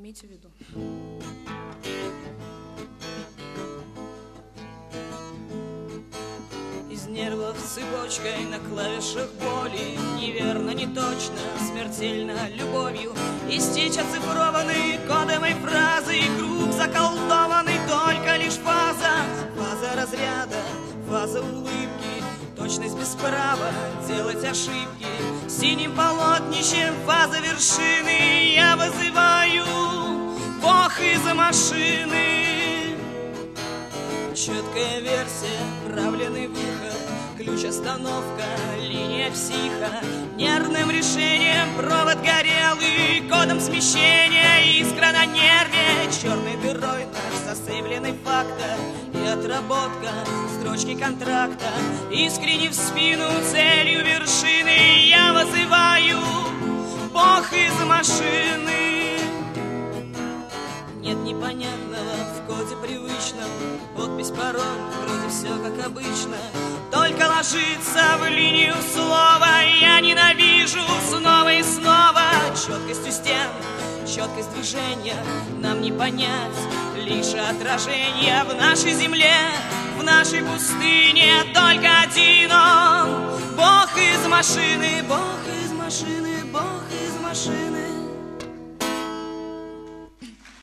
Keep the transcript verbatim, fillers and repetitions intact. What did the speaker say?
имейте в виду. Из нервов цепочкой на клавишах боли, неверно, не точно, смертельно любовью. Истечь оцифрованный кодовой фразы, круг заколдованный, только лишь фаза. Фаза разряда, фаза улыбки, точность без права делать ошибки. Синим полотнищем фаза вершины я вызываю Бог из машины. Четкая версия, правленный выход, ключ остановка, линия психа. Нервным решением провод горелый, кодом смещения искра на нерве. Черной дырой наш засыпленный фактор и отработка строчки контракта. Искренне в спину целью вершины я вызываю Бог из машины. Нет непонятного в коде привычном, подпись, пароль, вроде все как обычно, только ложится в линию слова. Я ненавижу снова и снова четкость у стен, четкость движения нам не понять, лишь отражение в нашей земле, в нашей пустыне. Только один он, Бог из машины, Бог из машины, Бог из машины.